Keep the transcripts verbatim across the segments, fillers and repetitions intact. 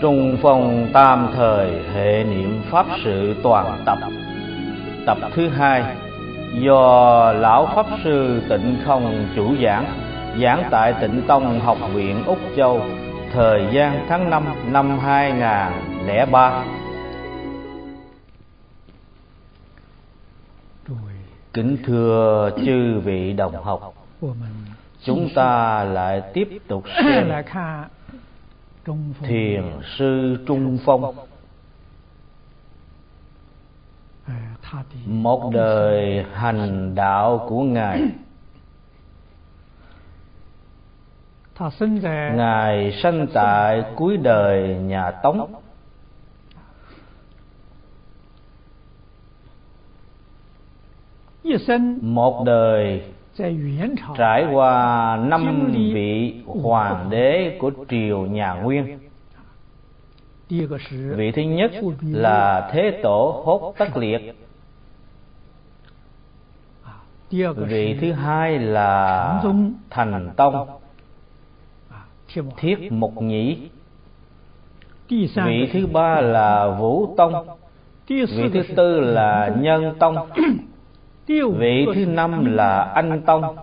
Trung Phong tam thời hệ niệm pháp sự toàn tập. Tập thứ hai do lão pháp sư Tịnh Không chủ giảng, giảng tại Tịnh Tông Học viện Úc Châu, thời gian tháng năm năm hai nghìn không trăm lẻ ba. Kính thưa chư vị đồng học, chúng ta lại tiếp tục xem Thiền sư Trung Phong, một đời hành đạo của Ngài. Ngài sanh tại cuối đời nhà Tống, một đời trải qua năm vị hoàng đế của triều nhà Nguyên. Vị thứ nhất là Thế Tổ Hốt Tất Liệt. Vị thứ hai là Thành Tông Thiết Mục Nhĩ. Vị thứ ba là Vũ Tông. Vị thứ tư là Nhân Tông. Vị thứ năm là Anh Tông.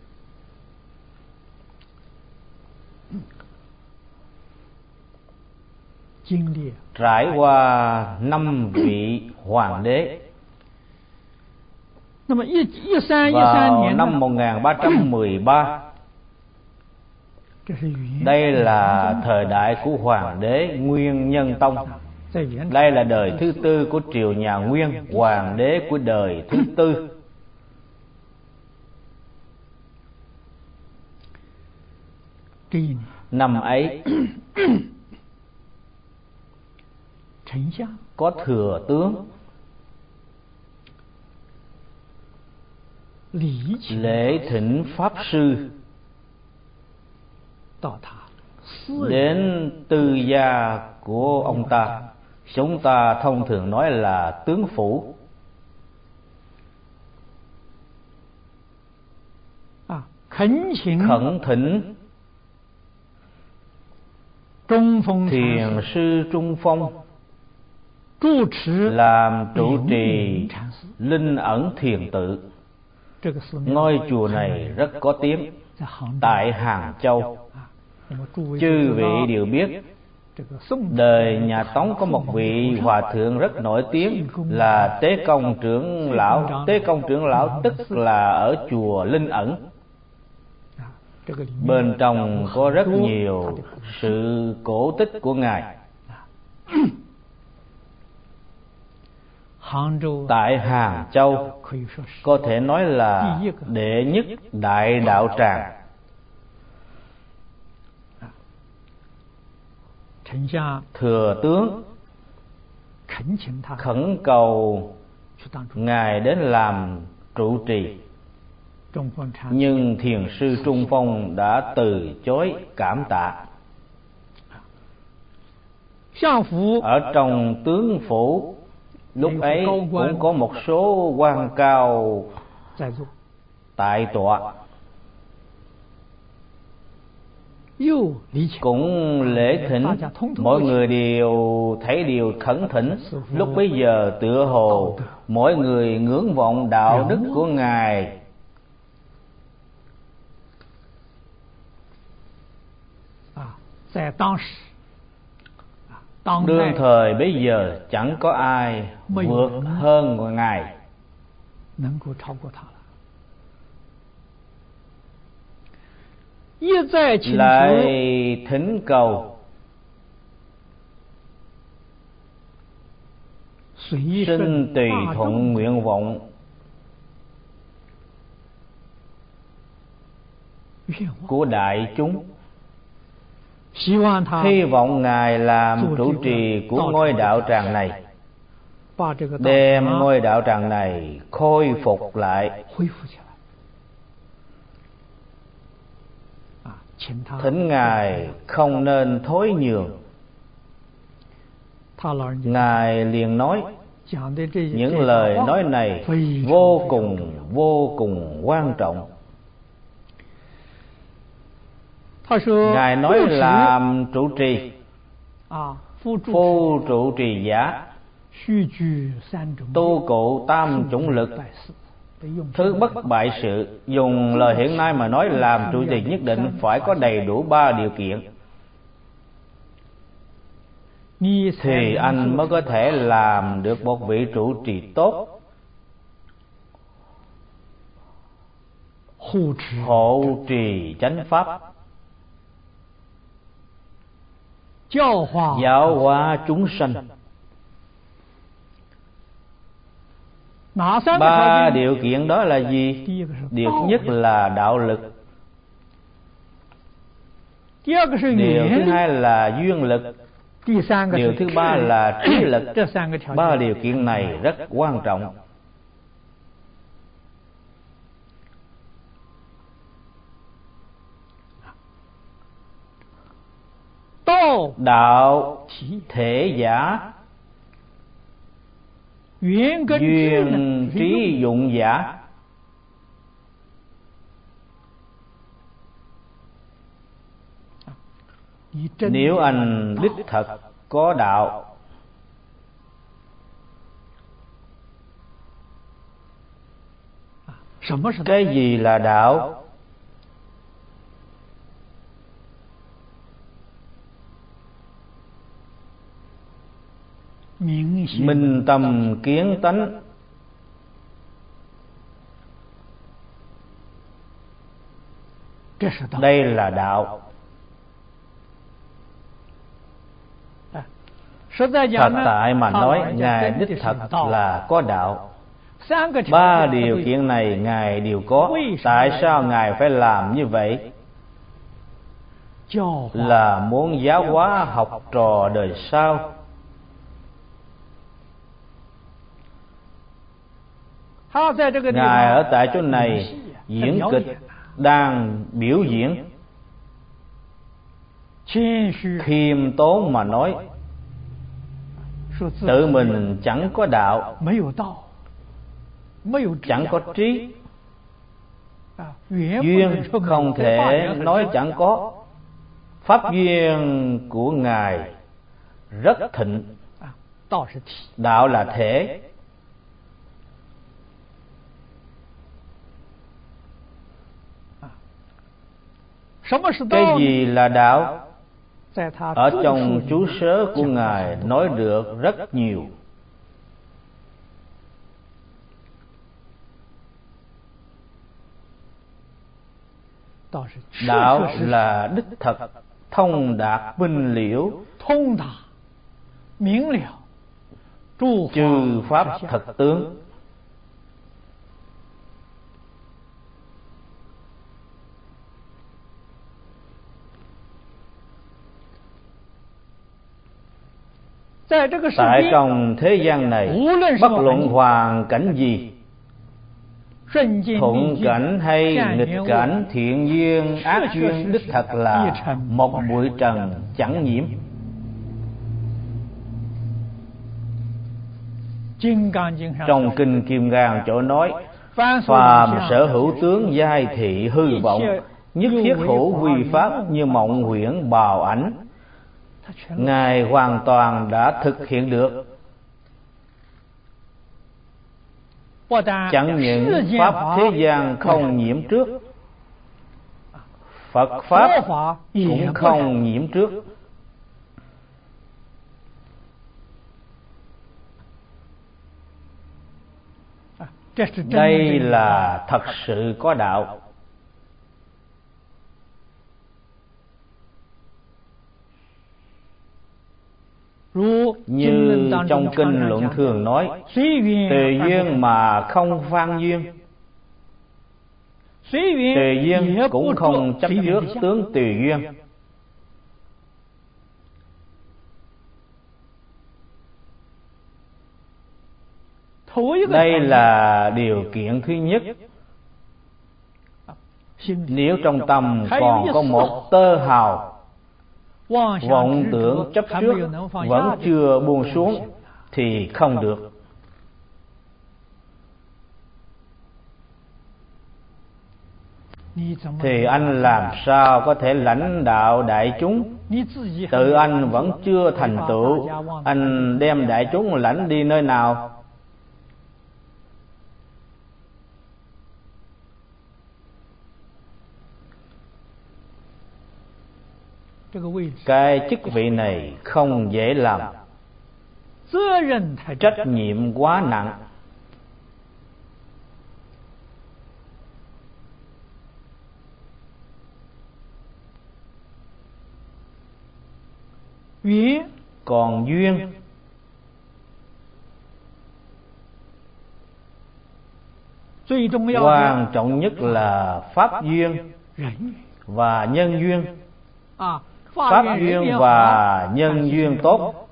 Trải qua năm vị hoàng đế. Vào năm một nghìn ba trăm mười ba, đây là thời đại của hoàng đế Nguyên Nhân Tông. Đây là đời thứ tư của triều nhà Nguyên, hoàng đế của đời thứ tư. Năm ấy có thừa tướng lễ thỉnh pháp sư đến tư gia của ông ta. Chúng ta thông thường nói là tướng phủ. Khẩn thỉnh Thiền sư Trung Phong làm trụ trì Linh Ẩn Thiền Tự. Ngôi chùa này rất có tiếng tại Hàng Châu. Chư vị đều biết, đời nhà Tống có một vị hòa thượng rất nổi tiếng là Tế Công trưởng lão. Tế Công trưởng lão tức là ở chùa Linh Ẩn. Bên trong có rất nhiều sự cổ tích của Ngài. Tại Hàng Châu có thể nói là đệ nhất đại đạo tràng. Thừa tướng khẩn cầu Ngài đến làm trụ trì, nhưng Thiền sư Trung Phong đã từ chối cảm tạ. Ở trong tướng phủ lúc ấy cũng có một số quan cao tại tọa, cũng lễ thỉnh. Mọi người đều thấy điều khẩn thỉnh. Lúc bấy giờ tựa hồ mỗi người ngưỡng vọng đạo đức của Ngài. Đương thời bây giờ chẳng có ai vượt hơn Ngài. Lại thỉnh cầu xin tùy thuận nguyện vọng của đại chúng. Hy vọng Ngài làm trụ trì của ngôi đạo tràng này, đem ngôi đạo tràng này khôi phục lại. Thỉnh Ngài không nên thối nhường. Ngài liền nói, những lời nói này vô cùng vô cùng quan trọng. Ngài nói làm trụ trì phu trụ trì giả, tu cụ tam chủng lực, thứ bất bại sự. Dùng lời hiện nay mà nói, làm trụ trì nhất định phải có đầy đủ ba điều kiện, thì anh mới có thể làm được một vị trụ trì tốt. Hộ trì chánh pháp, giáo hóa chúng sanh. Ba điều kiện đó là gì? Điều thứ nhất là đạo lực, điều thứ hai là duyên lực, điều thứ ba là trí lực. Ba điều kiện này rất quan trọng. Đạo thể giả, duyên trí dụng giả. Nếu anh đích thật có đạo, cái gì là đạo? Minh tâm kiến tánh, đây là đạo. Thật tại mà nói, Ngài đích thật là có đạo. Ba điều kiện này Ngài đều có. Tại sao Ngài phải làm như vậy? Là muốn giáo hóa học trò đời sau. Ngài ở tại chỗ này diễn kịch, đang biểu diễn. Khiêm tốn mà nói, tự mình chẳng có đạo, chẳng có trí. Duyên không thể nói chẳng có. Pháp duyên của Ngài rất thịnh. Đạo là thể. Cái gì là đạo? Ở trong chú sớ của Ngài nói được rất nhiều. Đạo là đích thật, thông đạt minh liễu, chư pháp thật tướng. Tại trong thế gian này, bất luận hoàn cảnh gì, thuận cảnh hay nghịch cảnh, thiện duyên, ác duyên, đích thật là một bụi trần chẳng nhiễm. Trong Kinh Kim Cang chỗ nói, phàm sở hữu tướng giai thị hư vọng, nhất thiết hữu quy pháp, như mộng huyễn bào ảnh. Ngài hoàn toàn đã thực hiện được. Chẳng những pháp thế gian không nhiễm trước, Phật pháp cũng không nhiễm trước. Đây là thật sự có đạo. Như trong Kinh Luận Thường nói, tùy duyên mà không phan duyên. Tùy duyên cũng không chấp trước tướng tùy duyên. Đây là điều kiện thứ nhất. Nếu trong tâm còn có một tơ hào vọng tưởng chấp trước vẫn chưa buông xuống thì không được. thì anh làm sao có thể lãnh đạo đại chúng? Tự anh vẫn chưa thành tựu, anh đem đại chúng lãnh đi nơi nào? Cái chức vị này không dễ làm, trách nhiệm quá nặng. Còn duyên, quan trọng nhất là pháp duyên và nhân duyên. Pháp duyên và nhân duyên tốt,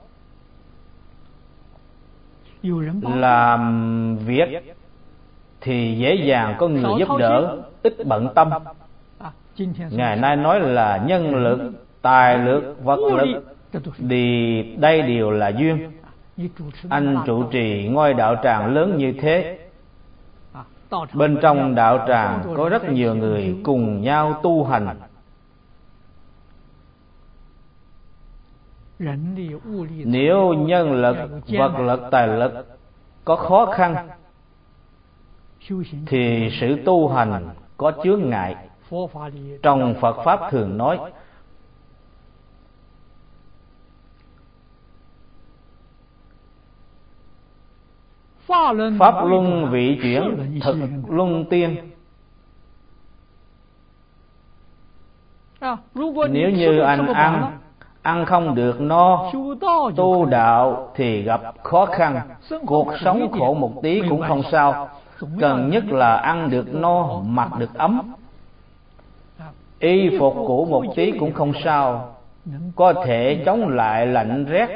làm việc thì dễ dàng có người giúp đỡ, ít bận tâm. Ngày nay nói là nhân lực, tài lực, vật lực, thì đây đều là duyên. Anh trụ trì ngôi đạo tràng lớn như thế, bên trong đạo tràng có rất nhiều người cùng nhau tu hành. Nếu nhân lực, vật lực, tài lực có khó khăn thì sự tu hành có chướng ngại. Trong Phật Pháp thường nói, Pháp luân vị chuyển, thực luân tiên. Nếu như anh ăn ăn không được no, tu đạo thì gặp khó khăn. Cuộc sống khổ một tí cũng không sao, cần nhất là ăn được no, mặc được ấm. Y phục cũ một tí cũng không sao, có thể chống lại lạnh rét.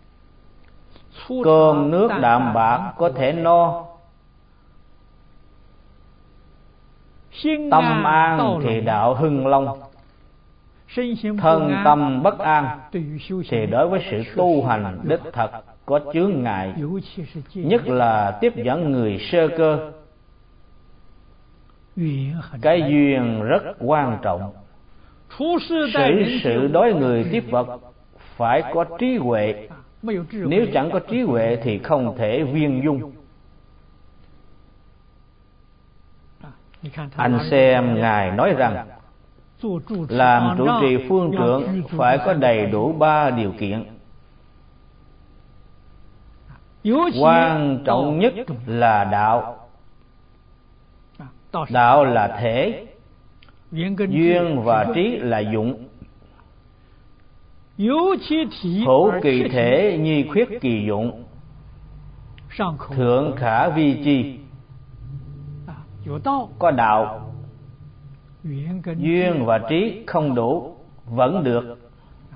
Cơm nước đạm bạc có thể no. Tâm an thì đạo hưng long. Thân tâm bất an thì đối với sự tu hành đích thật có chướng ngại, nhất là tiếp dẫn người sơ cơ. Cái duyên rất quan trọng. Xử sự đối người tiếp vật phải có trí huệ. Nếu chẳng có trí huệ thì không thể viên dung. Anh xem Ngài nói rằng làm trụ trì phương trượng phải có đầy đủ ba điều kiện. Quan trọng nhất là đạo. Đạo là thể, duyên và trí là dụng. Hữu kỳ thể, nhi khuyết kỳ dụng, thượng khả vi chi. Có đạo, duyên và trí không đủ vẫn được.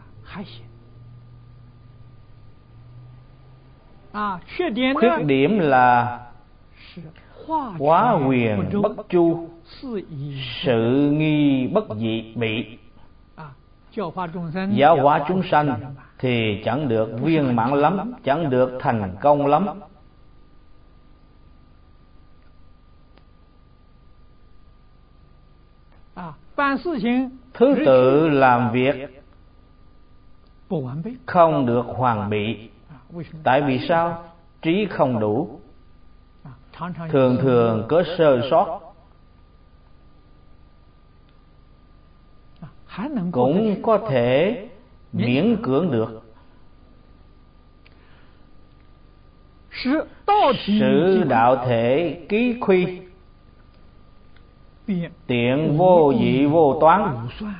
Khuyết điểm là quá huyền bất chu, sự nghi bất dị bị. Giáo hóa chúng sanh thì chẳng được viên mãn lắm, chẳng được thành công lắm. Thứ tự làm việc không được hoàn bị. Tại vì sao? Trí không đủ, thường thường có sơ sót. Cũng có thể miễn cưỡng được. Sự đạo thể ký khuy, tiện vô dị vô toán.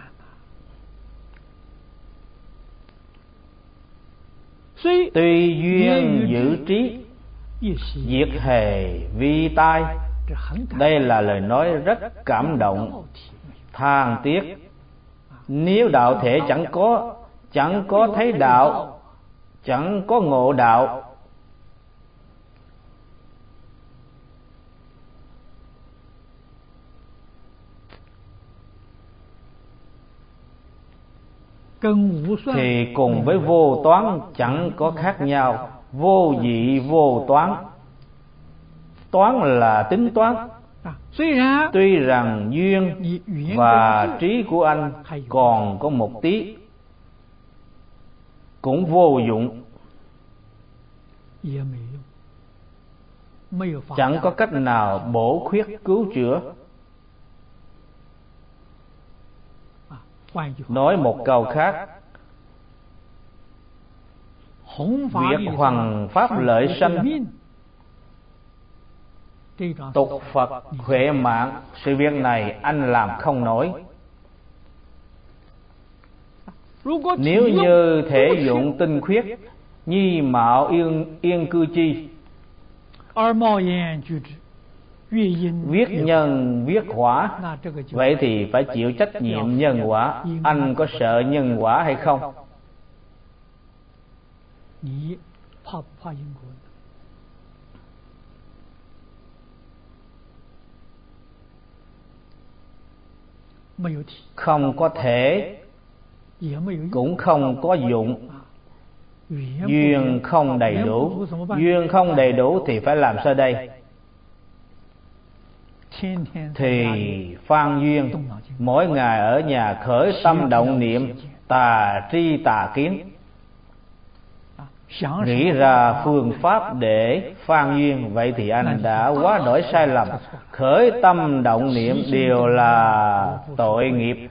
Tuy duyên giữ trí, diệt hề vi tai. Đây là lời nói rất cảm động, than tiếc. Nếu đạo thể chẳng có, chẳng có thấy đạo, chẳng có ngộ đạo, thì cùng với vô toán chẳng có khác nhau. Vô dị vô toán. Toán là tính toán, Tuy rằng duyên và trí của anh còn có một tí, cũng vô dụng, chẳng có cách nào bổ khuyết cứu chữa. Nói một câu khác, việc hoằng pháp lợi sanh, tục Phật huệ mạng, sự việc này anh làm không nổi. Nếu như thể dụng tinh khuyết, nhi mạo yên, yên cư chi, viết nhân viết quả, vậy thì phải chịu trách nhiệm nhân quả. Anh có sợ nhân quả hay không? Không có thể, cũng không có dụng. Duyên không đầy đủ. Duyên không đầy đủ thì phải làm sao đây? Thì phan duyên, mỗi ngày ở nhà khởi tâm động niệm tà tri tà kiến, nghĩ ra phương pháp để phan duyên. Vậy thì anh đã quá đổi sai lầm. Khởi tâm động niệm đều là tội nghiệp.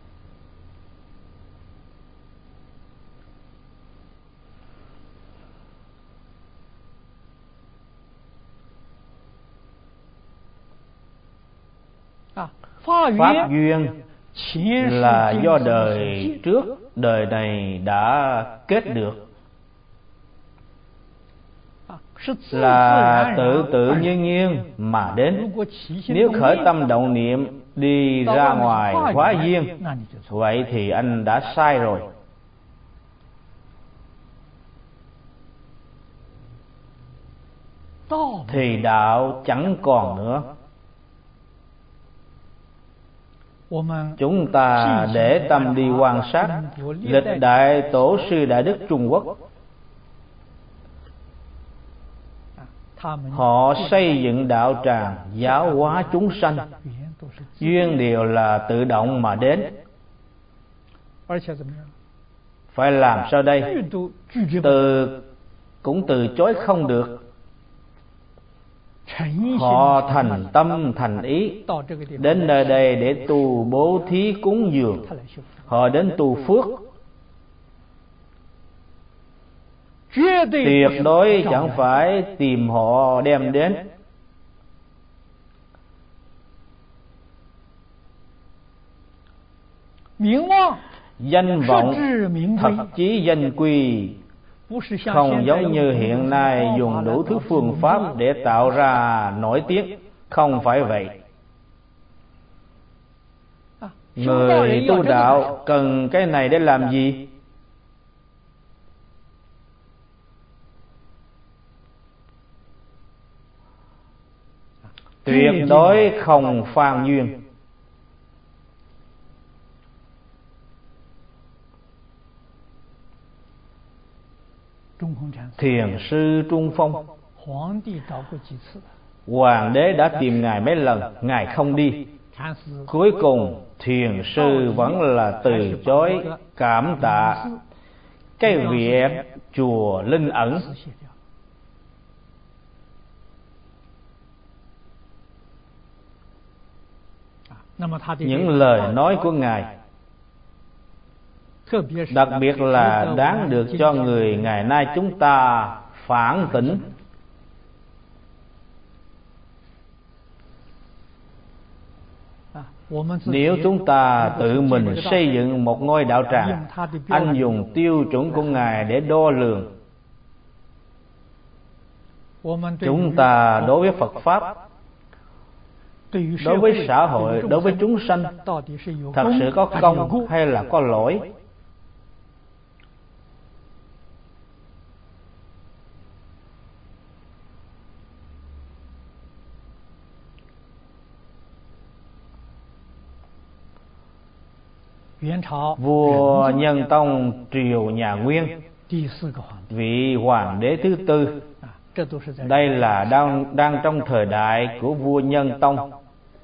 Pháp duyên là do đời trước, đời này đã kết được, là tự tự nhiên nhiên mà đến. Nếu khởi tâm động niệm đi ra ngoài hóa duyên, vậy thì anh đã sai rồi. Thì đạo chẳng còn nữa. Chúng ta để tâm đi quan sát lịch đại tổ sư Đại Đức Trung Quốc. Họ xây dựng đạo tràng giáo hóa chúng sanh, duyên đều là tự động mà đến. Phải làm sao đây? Từ cũng từ chối không được. Họ thành tâm thành ý đến nơi đây để tu bố thí cúng dường. Họ đến tu phước, tuyệt đối chẳng phải tìm họ đem đến. Danh vọng, thật chí danh quy, không giống như hiện nay dùng đủ thứ phương pháp để tạo ra nổi tiếng. Không phải vậy. Người tu đạo cần cái này để làm gì? Tuyệt đối không phan duyên. Thiền sư Trung Phong, Hoàng đế đã tìm Ngài mấy lần, Ngài không đi. Cuối cùng thiền sư vẫn là từ chối cảm tạ cái việc chùa Linh Ẩn. Những lời nói của Ngài đặc biệt là đáng được cho người ngày nay chúng ta phản tỉnh. Nếu chúng ta tự mình xây dựng một ngôi đạo tràng, anh dùng tiêu chuẩn của Ngài để đo lường. Chúng ta đối với Phật Pháp, đối với xã hội, đối với chúng sanh, thật sự có công hay là có lỗi? Vua Nhân Tông triều nhà Nguyên, vị hoàng đế thứ tư. Đây là đang, đang trong thời đại của vua Nhân Tông.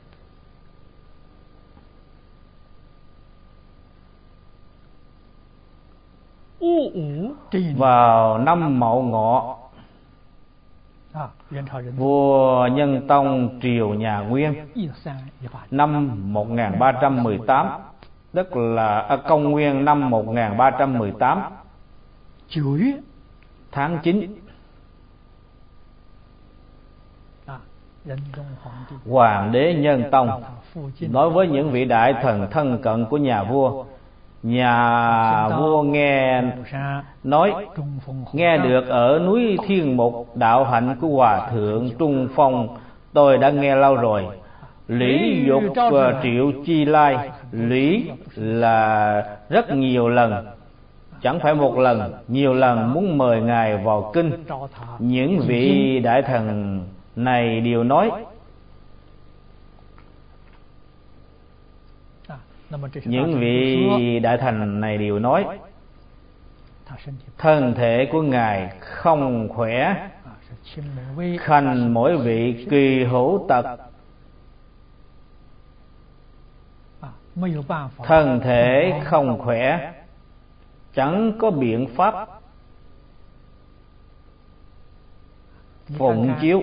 vào năm Mậu Ngọ, vua Nhân Tông triều nhà Nguyên năm một nghìn ba trăm mười tám, tức là à, công nguyên năm một nghìn ba trăm mười tám, tháng chín, Hoàng đế Nhân Tông nói với những vị đại thần thân cận của nhà vua. Nhà vua nghe nói, nghe được ở núi Thiên Mục đạo hạnh của Hòa thượng Trung Phong, tôi đã nghe lâu rồi. Lý dục triệu chi lai, lý là rất nhiều lần, chẳng phải một lần, nhiều lần muốn mời ngài vào kinh. Những vị đại thần này đều nói, những vị đại thần này đều nói thân thể của ngài không khỏe, khanh mỗi vị kỳ hữu tật, thân thể không khỏe, chẳng có biện pháp phụng chiếu.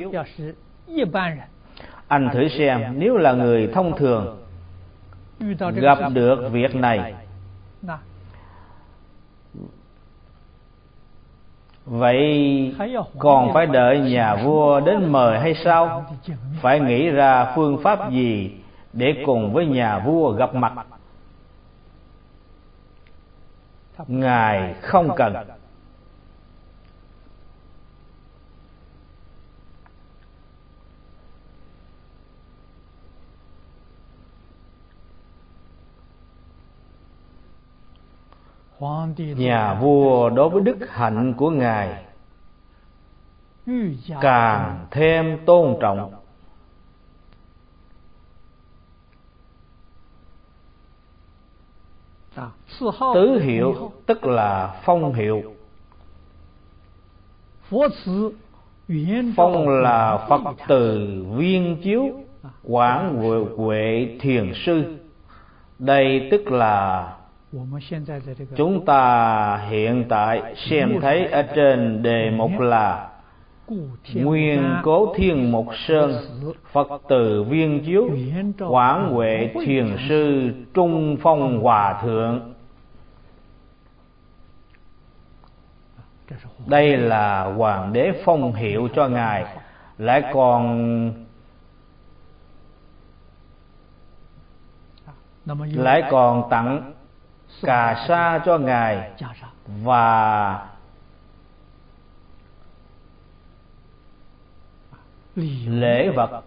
Anh thử xem, nếu là người thông thường gặp được việc này, vậy còn phải đợi nhà vua đến mời hay sao? Phải nghĩ ra phương pháp gì để cùng với nhà vua gặp mặt? Ngài không cần. Nhà vua đối với đức hạnh của ngài càng thêm tôn trọng. Tứ hiệu tức là phong hiệu. Phong là Phật từ viên chiếu quảng huệ thiền sư. Đây tức là chúng ta hiện tại xem thấy ở trên đề mục là Nguyên Cố Thiên Mục Sơn Phật từ viên chiếu quảng huệ thiền sư Trung Phong Hòa Thượng. Đây là hoàng đế phong hiệu cho ngài, lại còn lại còn tặng cà sa cho ngài và lễ vật.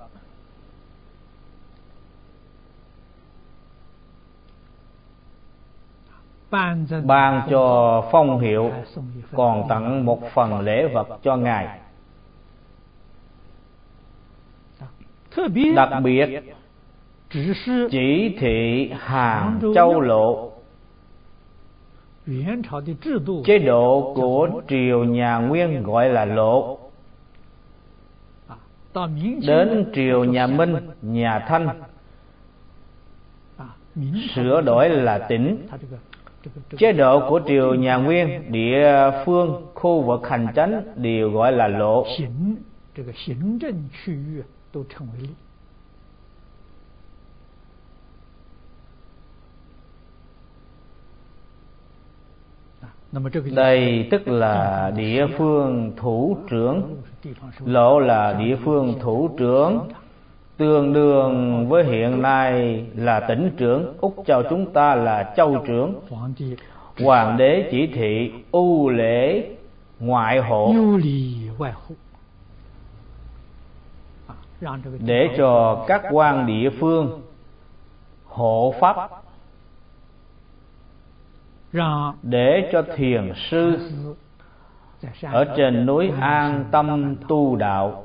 Ban cho phong hiệu, còn tặng một phần lễ vật cho ngài. Đặc biệt chỉ thị Hàng Châu Lộ, chế độ của triều nhà Nguyên gọi là lộ. Đến triều nhà Minh, nhà Thanh sửa đổi là tỉnh. Chế độ của triều nhà Nguyên, địa phương, khu vực hành chánh đều gọi là lộ. Đây tức là địa phương thủ trưởng. Lộ là địa phương thủ trưởng, tương đương với hiện nay là tỉnh trưởng. Úc Châu chúng ta là châu trưởng. Hoàng đế chỉ thị ưu lễ ngoại hộ, để cho các quan địa phương hộ pháp, để cho thiền sư ở trên núi an tâm tu đạo.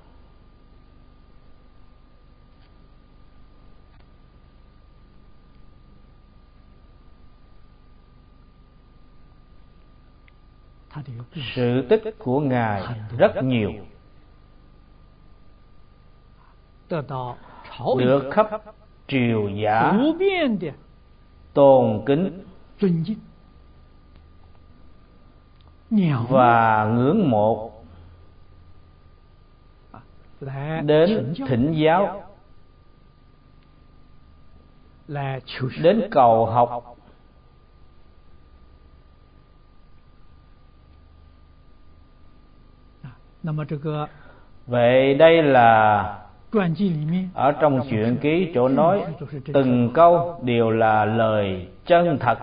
Sự tích của ngài rất nhiều, được khắp triều giả tôn kính. và ngưỡng mộ, đến thỉnh giáo, đến cầu học, vậy đây là ở trong truyện ký chỗ nói từng câu đều là lời chân thật.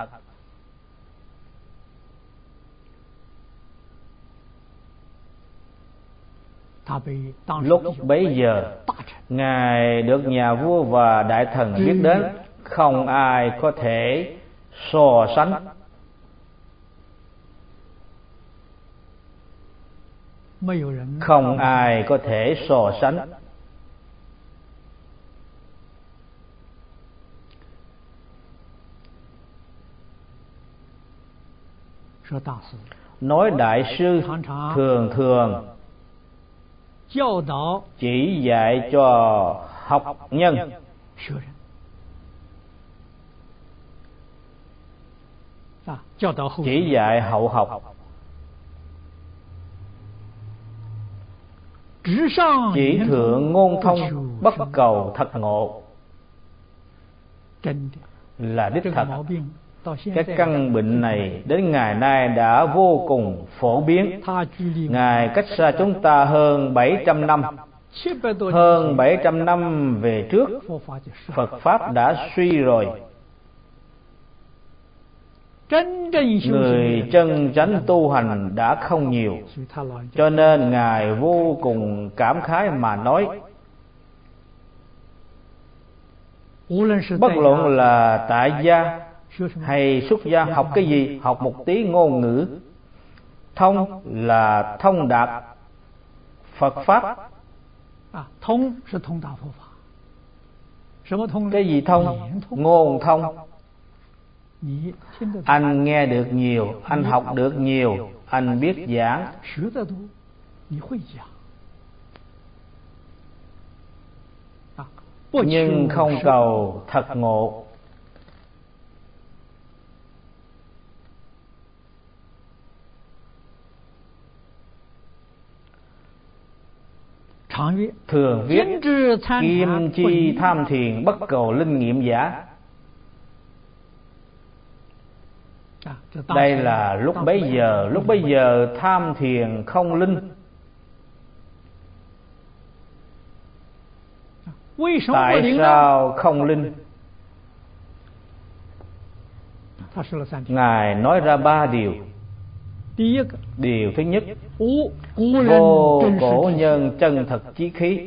Lúc bấy giờ Ngài được nhà vua và đại thần biết đến, không ai có thể so sánh. Không ai có thể so sánh. Nói đại sư thường thường chỉ dạy cho học nhân, chỉ dạy hậu học, chỉ thượng ngôn thông, bất cầu thật ngộ. Là đích thật. Cái căn bệnh này đến ngày nay đã vô cùng phổ biến. Ngài cách xa chúng ta hơn bảy trăm năm. Hơn bảy trăm năm về trước, Phật Pháp đã suy rồi. Người chân chánh tu hành đã không nhiều, cho nên Ngài vô cùng cảm khái mà nói, bất luận là tại gia hay xuất gia, học cái gì, học một tí ngôn ngữ, thông là thông đạt Phật Pháp. Cái gì thông? Ngôn thông. Anh nghe được nhiều, anh học được nhiều, anh biết giảng. Nhưng không cầu thật ngộ. Thường viết kim chi tham thiền, bất cầu linh nghiệm giả. Đây là lúc bấy giờ. Lúc bấy giờ tham thiền không linh. Tại sao không linh? Ngài nói ra ba điều. Điều thứ nhất, vô cổ nhân chân thật chí khí.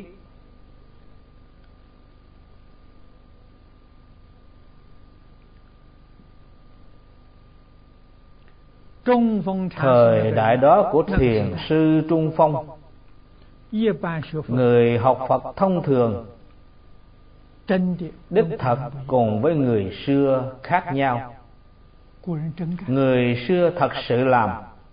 Thời đại đó của thiền sư Trung Phong, người học Phật thông thường đích thật cùng với người xưa khác nhau. Người xưa thật sự làm.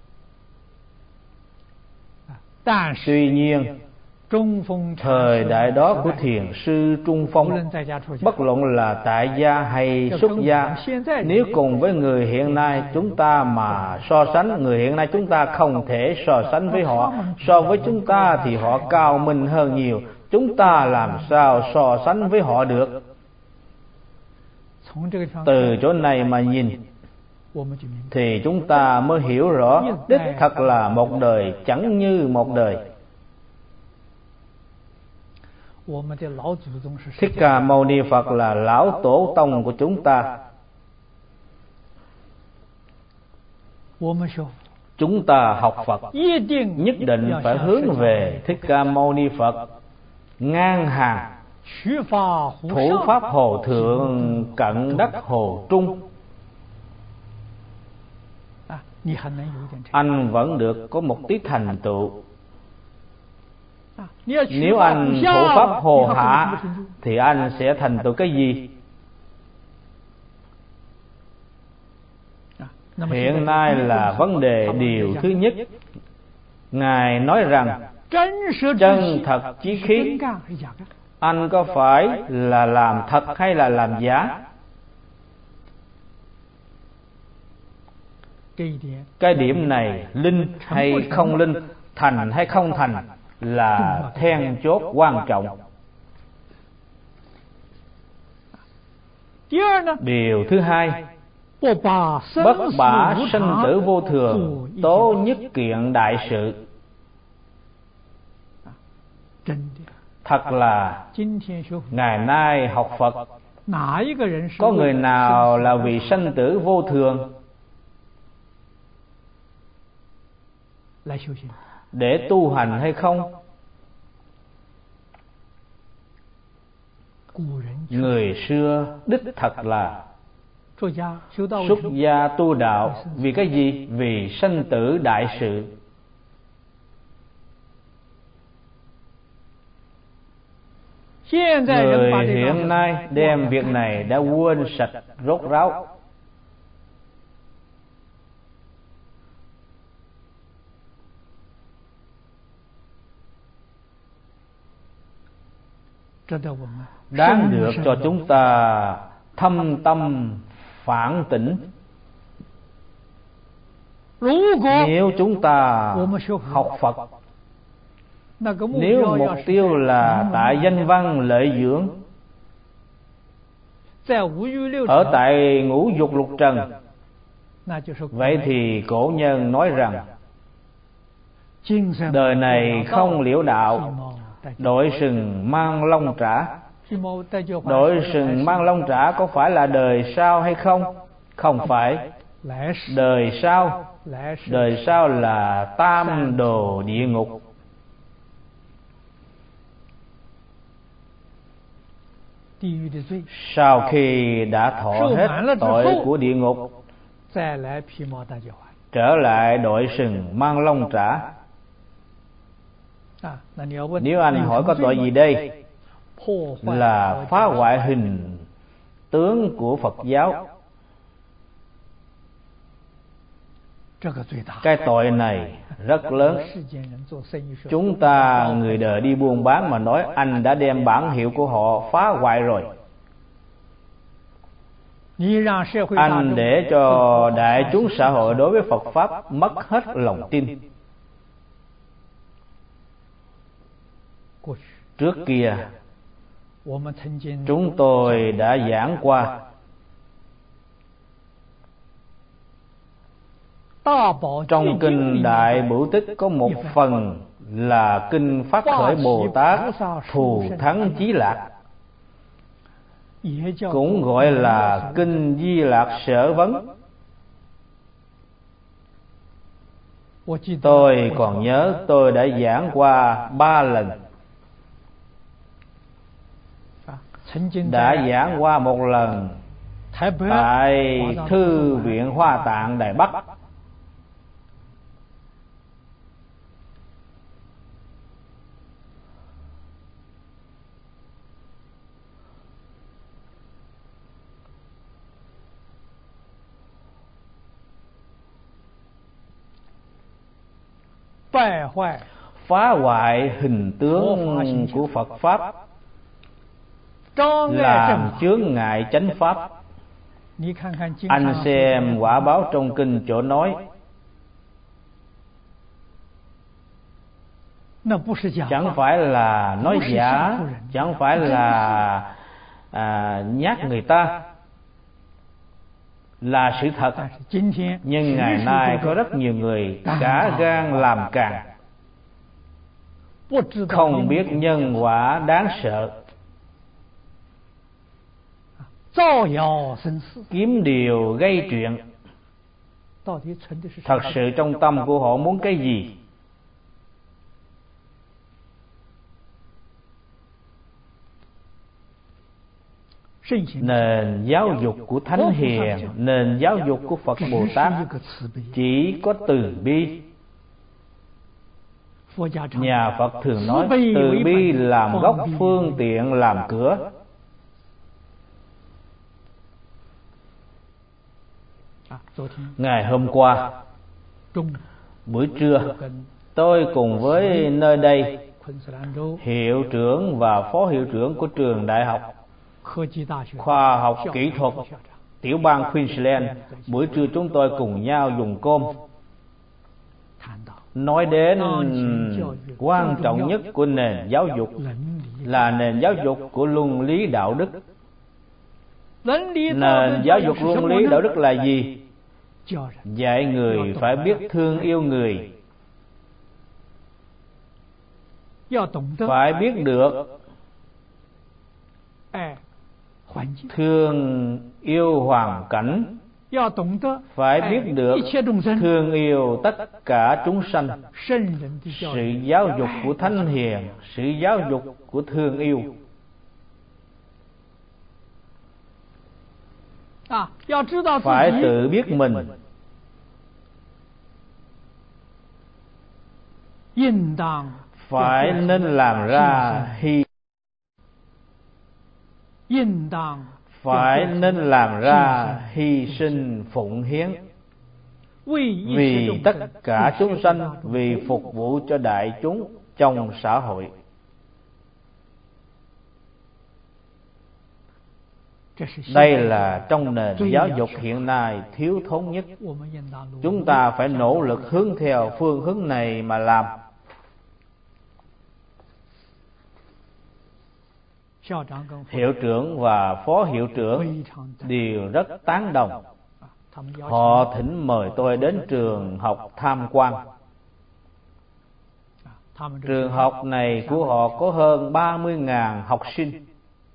Tuy nhiên, thời đại đó của thiền sư Trung Phong, bất luận là tại gia hay xuất gia, nếu cùng với người hiện nay chúng ta mà so sánh, người hiện nay chúng ta không thể so sánh với họ. So với chúng ta thì họ cao minh hơn nhiều, chúng ta làm sao so sánh với họ được? Từ chỗ này mà nhìn thì chúng ta mới hiểu rõ đích thật là một đời chẳng như một đời. Thích Ca Mâu Ni Phật là lão tổ tông của chúng ta. Chúng ta học Phật nhất định phải hướng về Thích Ca Mâu Ni Phật, ngang hàng thủ pháp hồ thượng, cận đắc hồ trung. Anh vẫn được có một tí thành tựu. Nếu anh thủ pháp hồ hạ thì anh sẽ thành tựu cái gì? Hiện nay là vấn đề điều thứ nhất. Ngài nói rằng chân thật chí khí, anh có phải là làm thật hay là làm giả? Cái điểm này linh hay không linh, thành hay không thành là then chốt quan trọng. Điều thứ hai, bất bả sinh tử vô thường, tố nhất kiện đại sự. Thật là ngày nay học Phật, có người nào là vì sanh tử vô thường để tu hành hay không? Người xưa đích thật là xuất gia tu đạo. Vì cái gì? Vì sanh tử đại sự. Người hiện nay đem việc này đã quên sạch rốt ráo. Đáng được cho chúng ta thâm tâm phản tỉnh. Nếu chúng ta học Phật, nếu mục tiêu là tại danh văn lợi dưỡng, ở tại ngũ dục lục trần, vậy thì cổ nhân nói rằng đời này không liễu đạo, đội sừng mang lông trả. Đội sừng mang lông trả có phải là đời sau hay không? Không phải. Đời sau, đời sau là tam đồ địa ngục. Sau khi đã thọ hết tội của địa ngục, trở lại đội sừng mang lông trả. Nếu anh hỏi có tội gì đây? Là phá hoại hình tướng của Phật giáo. Cái tội này rất lớn. Chúng ta người đời đi buôn bán mà nói anh đã đem bản hiệu của họ phá hoại rồi. Anh để cho đại chúng xã hội đối với Phật Pháp mất hết lòng tin. Trước kia chúng tôi đã giảng qua trong kinh Đại Bửu Tích có một phần là kinh Phát Khởi Bồ Tát Thù Thắng Chí Lạc, cũng gọi là kinh Di Lạc Sở Vấn. Tôi còn nhớ tôi đã giảng qua ba lần. Đã giảng qua một lần tại Thư viện Hoa Tạng Đài Bắc. Phá hoại hình tướng của Phật Pháp, làm chướng ngại chánh pháp. Anh xem quả báo trong kinh chỗ nói, chẳng phải là nói giả, chẳng phải là à, nhát người ta, là sự thật. Nhưng ngày nay có rất nhiều người cả gan làm càng, không biết nhân quả đáng sợ, kiếm điều gây chuyện. Thật sự trong tâm của họ muốn cái gì? Nền giáo dục của Thánh Hiền, nền giáo dục của Phật Bồ Tát chỉ có từ bi. Nhà Phật thường nói từ bi làm gốc, phương tiện làm cửa. Ngày hôm qua buổi trưa, tôi cùng với nơi đây hiệu trưởng và phó hiệu trưởng của trường đại học khoa học kỹ thuật tiểu bang Queensland, buổi trưa chúng tôi cùng nhau dùng cơm, nói đến quan trọng nhất của nền giáo dục là nền giáo dục của luân lý đạo đức. Nền giáo dục luân lý đạo đức là gì? Dạy người phải biết thương yêu người, phải biết được thương yêu hoàn cảnh, phải biết được thương yêu tất cả chúng sanh. Sự giáo dục của thánh hiền, sự giáo dục của thương yêu. Phải tự biết mình, phải nên làm ra hy phải nên làm ra hy sinh phụng hiến vì tất cả chúng sanh, vì phục vụ cho đại chúng trong xã hội. Đây là trong nền giáo dục hiện nay thiếu thốn nhất. Chúng ta phải nỗ lực hướng theo phương hướng này mà làm. Hiệu trưởng và phó hiệu trưởng đều rất tán đồng. Họ thỉnh mời tôi đến trường học tham quan. Trường học này của họ có hơn ba mươi nghìn học sinh.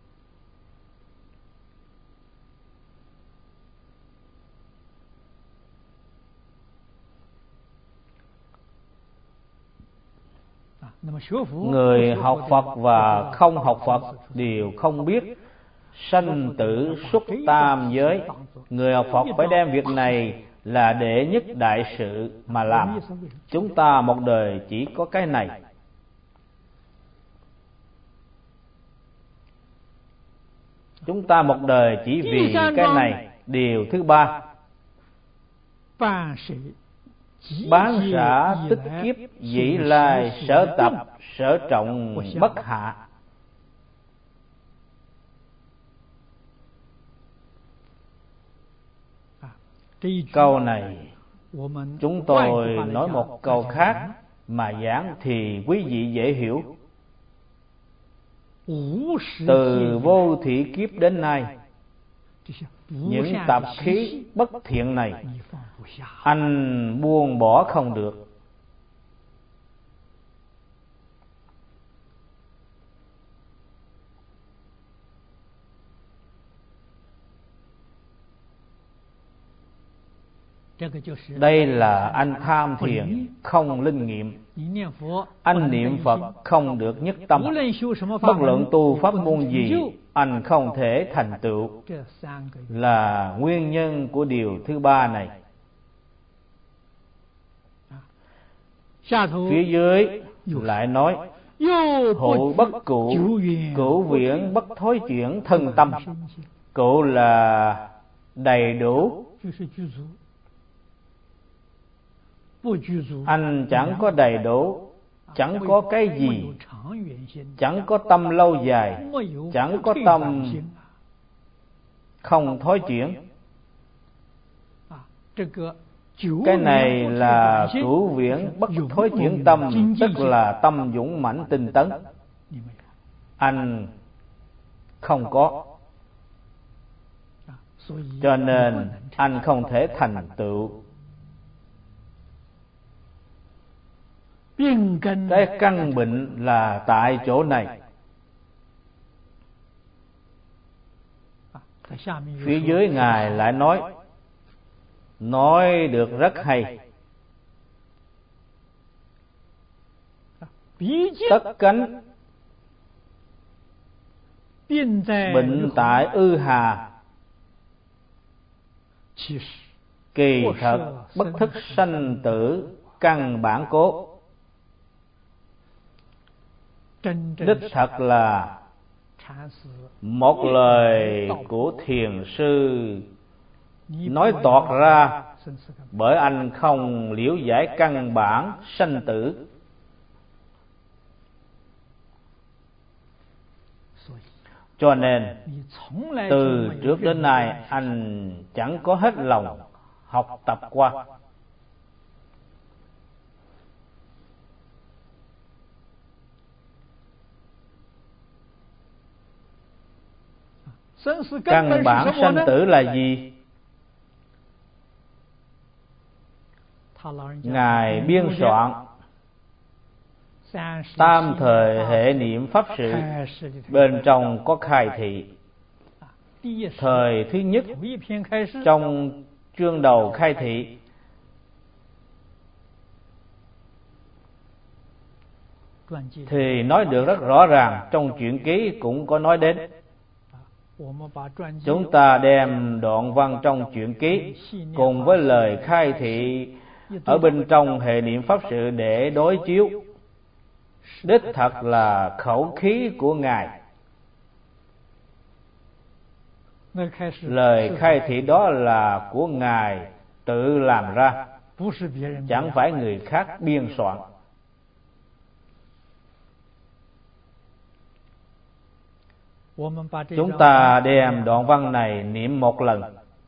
Người học Phật và không học Phật đều không biết sanh tử xuất tam giới. Người học Phật phải đem việc này là đệ nhất đại sự mà làm. Chúng ta một đời chỉ có cái này. Chúng ta một đời chỉ vì cái này. Điều thứ ba, bán xả tích kiếp dĩ lai, sở tập sở trọng bất hạ. Câu này chúng tôi nói một câu khác mà giảng thì quý vị dễ hiểu. Từ vô thủy kiếp đến nay, những tập khí bất thiện này anh buông bỏ không được. Đây là anh tham thiền không linh nghiệm. Anh niệm Phật không được nhất tâm. Bất luận tu pháp môn gì, anh không thể thành tựu. Là nguyên nhân của điều thứ ba này. Phía dưới lại nói: hộ bất cụ, cửu viễn bất thối chuyển thân tâm. Cụ là đầy đủ. Anh chẳng có đầy đủ, chẳng có cái gì, chẳng có tâm lâu dài, chẳng có tâm không thối chuyển. Cái này là cửu viễn bất thối chuyển tâm, tức là tâm dũng mãnh tinh tấn. Anh không có, cho nên anh không thể thành tựu. Cái căn bệnh là tại chỗ này. Phía dưới Ngài lại nói, nói được rất hay. Tất cánh bệnh tại ư hà, kỳ thật bất thức sanh tử căn bản cố. Đích thật là một lời của thiền sư nói toạc ra, bởi anh không liễu giải căn bản sanh tử. Cho nên từ trước đến nay anh chẳng có hết lòng học tập qua. Căn bản sanh tử là gì? Ngài biên soạn tam thời hệ niệm pháp sự, bên trong có khai thị. Thời thứ nhất trong chương đầu khai thị thì nói được rất rõ ràng, trong truyện ký cũng có nói đến. Chúng ta đem đoạn văn trong truyện ký cùng với lời khai thị ở bên trong hệ niệm pháp sự để đối chiếu. Đích thật là khẩu khí của Ngài. Lời khai thị đó là của Ngài tự làm ra, chẳng phải người khác biên soạn. Chúng ta đem đoạn văn này niệm một lần.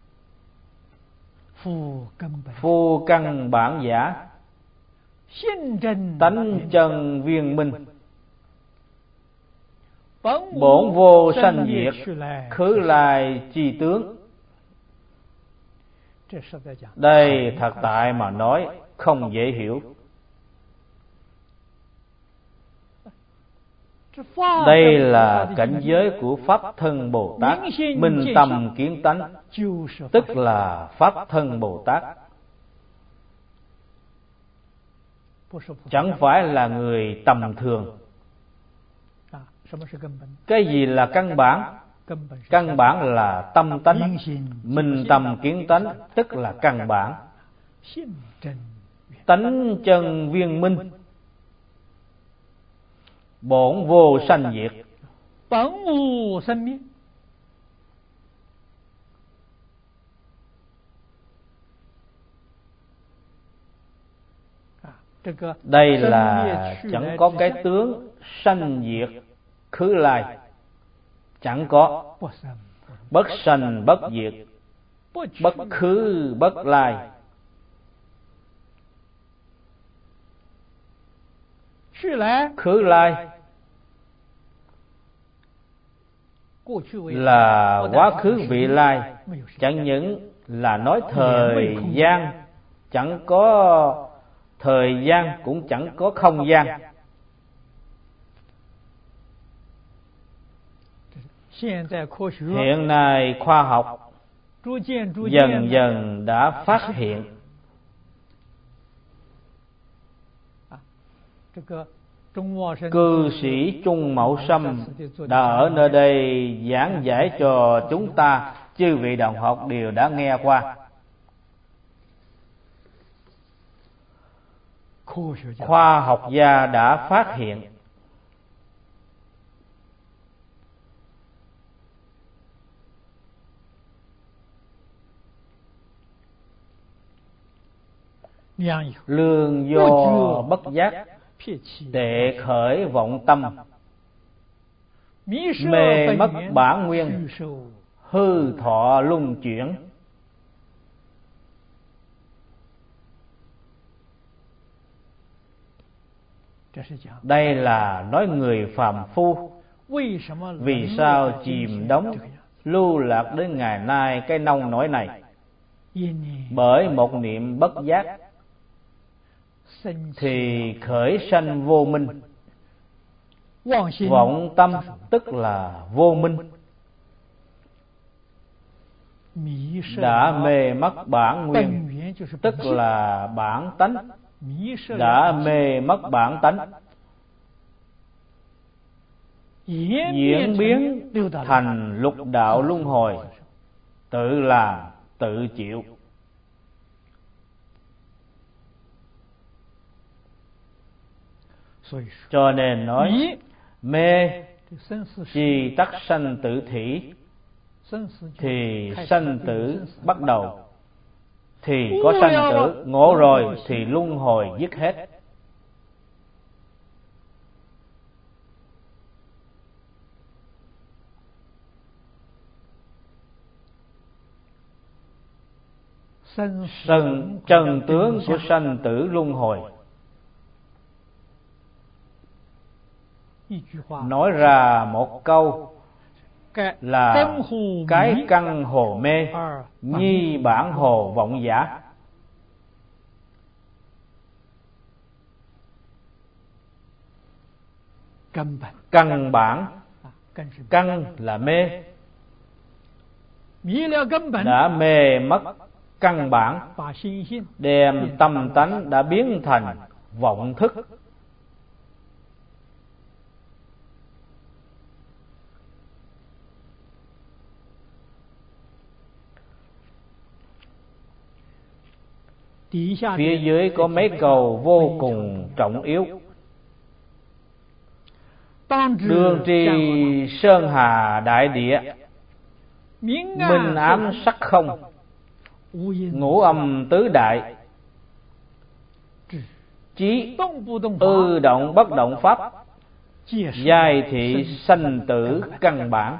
Phu căn bản giả, tánh chân viên minh, bổn vô sanh diệt, khứ lai chi tướng. Đây thật tại mà nói không dễ hiểu. Đây là cảnh giới của Pháp Thân Bồ Tát, minh tâm kiến tánh, tức là Pháp Thân Bồ Tát. Chẳng phải là người tầm thường. Cái gì là căn bản? Căn bản là tâm tánh, minh tâm kiến tánh, tức là căn bản. Tánh chân viên minh, bổn vô sanh diệt. Đây là chẳng có cái tướng sanh diệt khứ lai, chẳng có. Bất sanh bất diệt, bất khứ bất lai. Khứ lai là quá khứ vị lai, chẳng những là nói thời gian, chẳng có thời gian cũng chẳng có không gian. Hiện nay khoa học dần dần đã phát hiện cư sĩ Trung Mậu Sâm đã ở nơi đây giảng giải cho chúng ta, chư vị đồng học đều đã nghe qua. Khoa học gia đã phát hiện lương do bất giác, tệ khởi vọng tâm, mê mất bản nguyên, hư thọ luân chuyển. Đây là nói người phàm phu vì sao chìm đắm lưu lạc đến ngày nay cái nông nổi này. Bởi một niệm bất giác thì khởi sanh vô minh. Vọng tâm tức là vô minh, đã mê mất bản nguyên, tức là bản tánh, đã mê mất bản tánh, diễn biến thành lục đạo luân hồi, tự làm tự chịu. Cho nên nói mê chi tắc sanh tử thỉ, thì sanh tử bắt đầu, thì có sanh tử, ngộ rồi thì luân hồi dứt hết. sân trần tướng của sanh tử luân hồi. Nói ra một câu là cái căn hồ mê, nhi bản hồ vọng giả. Căn bản, căn là mê, đã mê mất căn bản, đem tâm tánh đã biến thành vọng thức. Phía dưới có mấy câu vô cùng trọng yếu. Đương tri sơn hà đại địa, minh ám sắc không, ngũ âm tứ đại, chí ư động bất động pháp, giai thị sanh tử căn bản.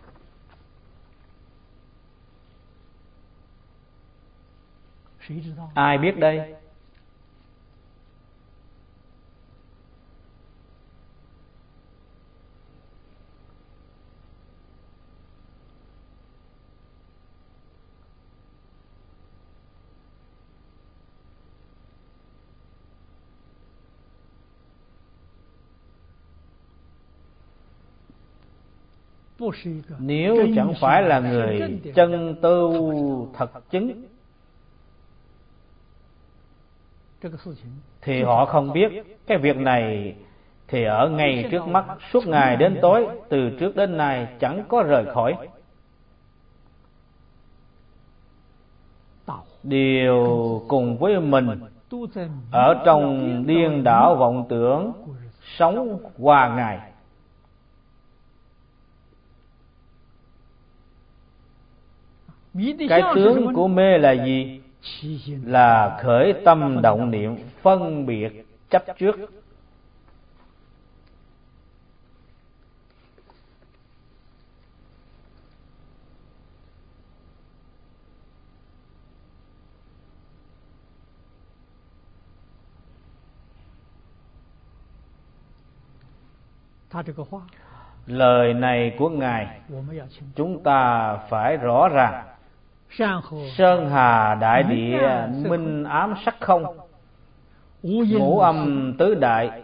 Ai biết đây? Nếu chẳng phải là người chân tu thật chứng thì họ không biết cái việc này. Thì ở ngay trước mắt, suốt ngày đến tối, từ trước đến nay chẳng có rời khỏi. Đều cùng với mình ở trong điên đảo vọng tưởng, sống qua ngày. Cái tướng của mê là gì? Là khởi tâm động niệm, phân biệt chấp trước. Lời này của Ngài chúng ta phải rõ ràng. Sơn hà đại địa, minh ám sắc không, ngũ âm tứ đại,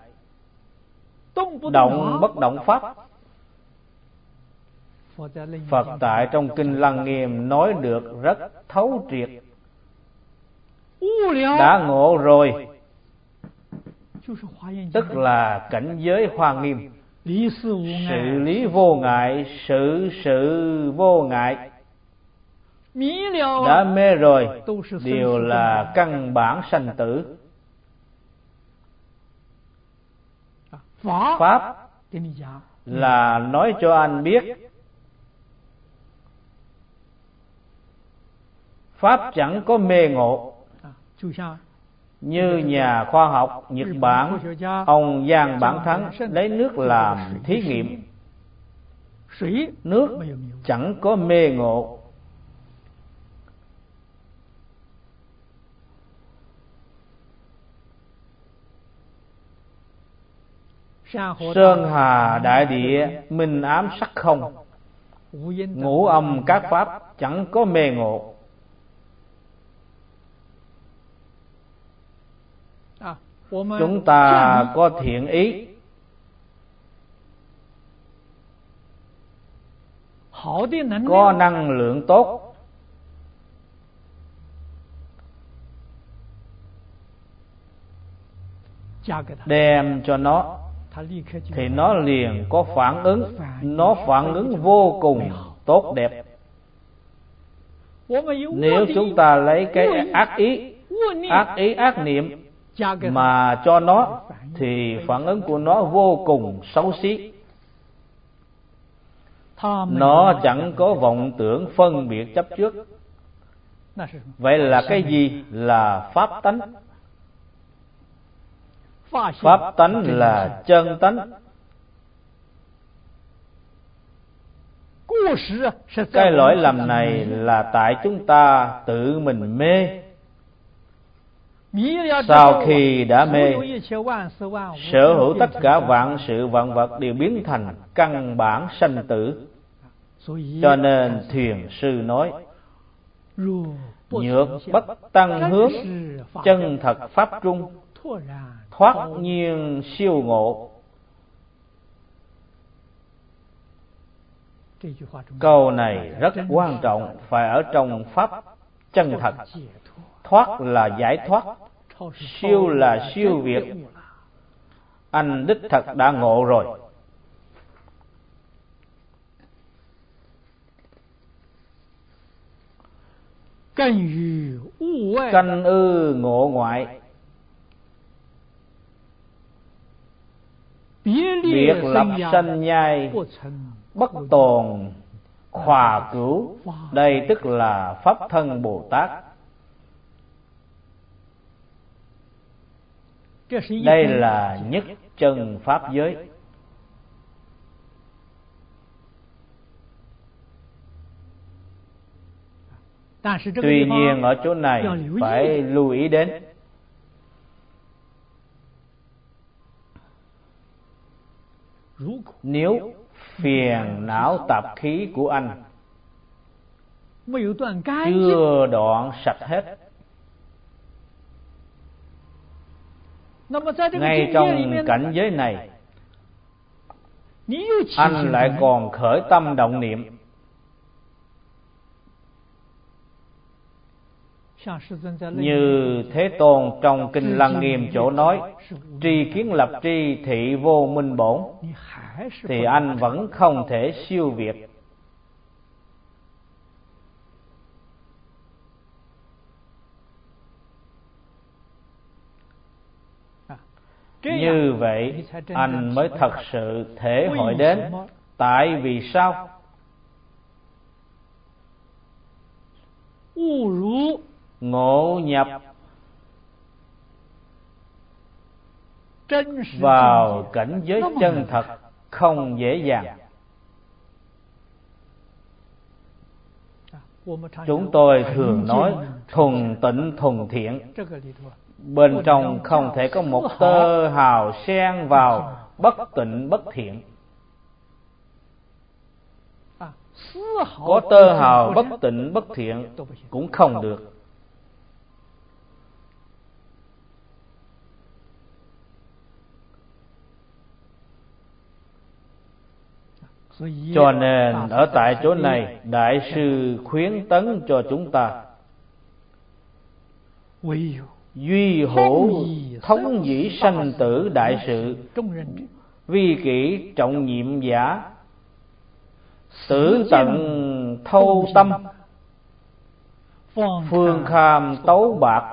động bất động pháp. Phật tại trong kinh Lăng Nghiêm nói được rất thấu triệt. Đã ngộ rồi, tức là cảnh giới Hoa Nghiêm. Sự lý vô ngại, sự sự vô ngại. Đã mê rồi, đều là căn bản sanh tử. Pháp là nói cho anh biết, Pháp chẳng có mê ngộ. Như nhà khoa học Nhật Bản, ông Giang Bản Thắng lấy nước làm thí nghiệm. Nước chẳng có mê ngộ. Sơn hà đại địa, minh ám sắc không, ngũ âm các pháp chẳng có mê ngộ. Chúng ta có thiện ý, có năng lượng tốt, đem cho nó thì nó liền có phản ứng. Nó phản ứng vô cùng tốt đẹp. Nếu chúng ta lấy cái ác ý, ác ý ác niệm mà cho nó, thì phản ứng của nó vô cùng xấu xí. Nó chẳng có vọng tưởng phân biệt chấp trước. Vậy là cái gì? Là pháp tánh. Pháp tánh là chân tánh, Cái lỗi lầm này là tại chúng ta tự mình mê. Sau khi đã mê, sở hữu tất cả vạn sự vạn vật đều biến thành căn bản sanh tử. Cho nên thiền sư nói, nhược bất tăng hướng, chân thật pháp trung, thoát nhiên siêu ngộ. Câu này rất quan trọng, phải ở trong pháp chân thật. Thoát là giải thoát, siêu là siêu việt. Anh đích thật đã ngộ rồi. Canh ư ngộ ngoại, biệt lập sanh nhai, bất tồn khòa cửu. Đây tức là pháp thân Bồ Tát. Đây là nhất chân pháp giới. Tuy nhiên ở chỗ này phải lưu ý đến, nếu phiền não tạp khí của anh chưa đoạn sạch hết, ngay trong cảnh giới này anh lại còn khởi tâm động niệm, như Thế Tôn trong Kinh Lăng Nghiêm chỗ nói, tri kiến lập tri thị vô minh bổn, thì anh vẫn không thể siêu việt. Như vậy anh mới thật sự thể hội đến tại vì sao ngộ nhập vào cảnh giới chân thật không dễ dàng. Chúng tôi thường nói thuần tịnh thuần thiện, bên trong không thể có một tơ hào xen vào bất tịnh bất thiện. Có tơ hào bất tịnh bất thiện cũng không được. Cho nên ở tại chỗ này, Đại sư khuyến tấn cho chúng ta duy hữu thống dĩ sanh tử đại sự, vi kỷ trọng nhiệm giả, tử tận thâu tâm, phương kham tấu bạc.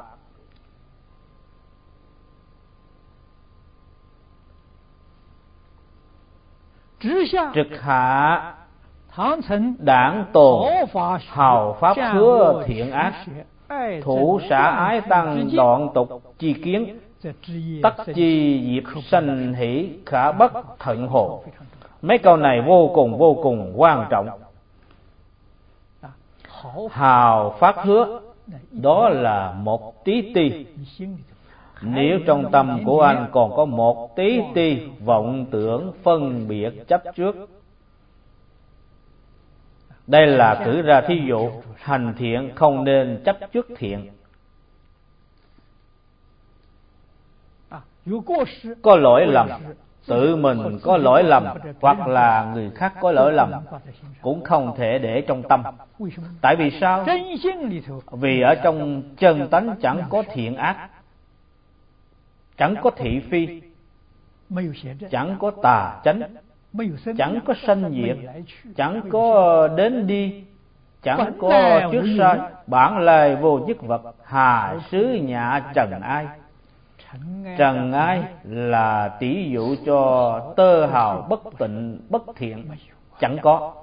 Trực hạ đảng tồn, hào pháp hứa thiện ác, thủ xã ái tăng đoạn tục chi kiến, tất chi diệp sanh hỷ khả bất thận hồ. Mấy câu này vô cùng vô cùng quan trọng. Hào pháp hứa đó là một tí ti. Nếu trong tâm của anh còn có một tí ti vọng tưởng phân biệt chấp trước, đây là cử ra thí dụ hành thiện không nên chấp trước thiện. Có lỗi lầm, tự mình có lỗi lầm hoặc là người khác có lỗi lầm cũng không thể để trong tâm. Tại vì sao? Vì ở trong chân tánh chẳng có thiện ác, chẳng có thị phi, chẳng có tà chánh, chẳng có sanh diệt, chẳng có đến đi, chẳng có trước sai, bản lai vô nhất vật, hà xứ nhạ trần ai. Trần ai là tỷ dụ cho tơ hào bất tịnh bất thiện, chẳng có.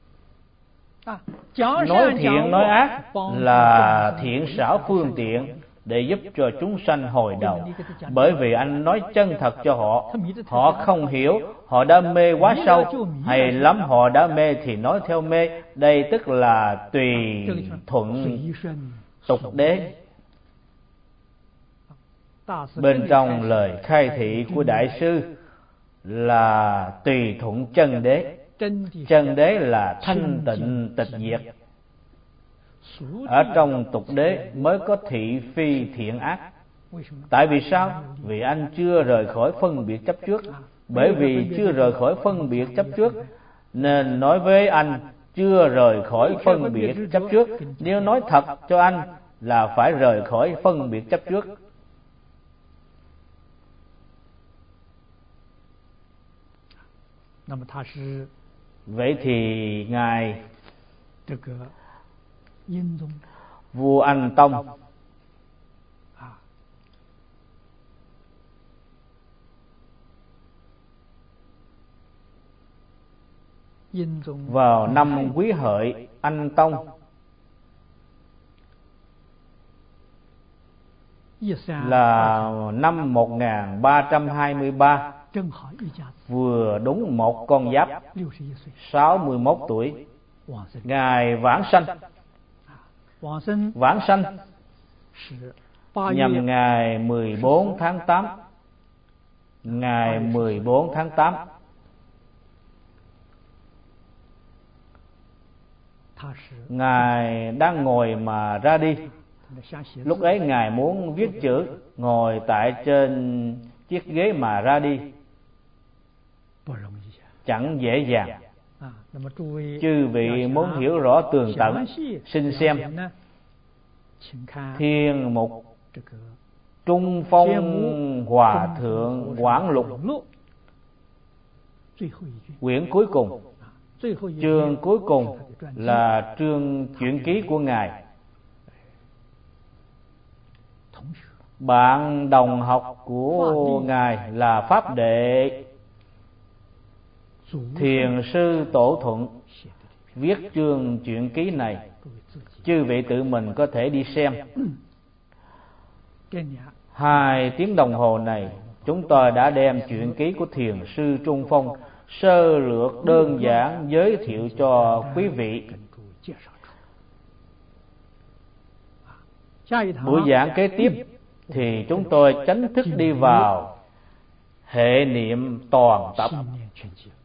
Nói thiện nói ác là thiện xảo phương tiện, để giúp cho chúng sanh hồi đầu. Bởi vì anh nói chân thật cho họ, họ không hiểu, họ đã mê quá sâu, hay lắm họ đã mê thì nói theo mê. Đây tức là tùy thuận tục đế. Bên trong lời khai thị của Đại sư là tùy thuận chân đế. Chân đế là thanh tịnh tịch diệt. Ở trong tục đế mới có thị phi thiện ác. Tại vì sao? Vì anh chưa rời khỏi phân biệt chấp trước. Bởi vì chưa rời khỏi phân biệt chấp trước nên nói với anh chưa rời khỏi phân biệt chấp trước. Nếu nói thật cho anh là phải rời khỏi phân biệt chấp trước. Vậy thì Ngài vua Anh Tông vào năm Quý Hợi, Anh Tông là năm một nghìn ba trăm hai mươi ba, vừa đúng một con giáp, sáu mươi mốt tuổi, Ngài vãng sanh. Vãng sanh nhằm ngày mười bốn tháng tám. Ngày mười bốn tháng tám Ngài đang ngồi mà ra đi. Lúc ấy Ngài muốn viết chữ, ngồi tại trên chiếc ghế mà ra đi chẳng dễ dàng. Chư vị muốn hiểu rõ tường tận, xin xem Thiên Mục Trung Phong Hòa Thượng Quảng Lục quyển cuối cùng. Chương cuối cùng là chương truyện ký của Ngài. Bạn đồng học của Ngài là Pháp Đệ Thiền sư Tổ Thuận viết chương truyện ký này. Chư vị tự mình có thể đi xem. Hai tiếng đồng hồ này chúng tôi đã đem truyện ký của Thiền sư Trung Phong sơ lược đơn giản giới thiệu cho quý vị. Buổi giảng kế tiếp thì chúng tôi chính thức đi vào hệ niệm toàn tập.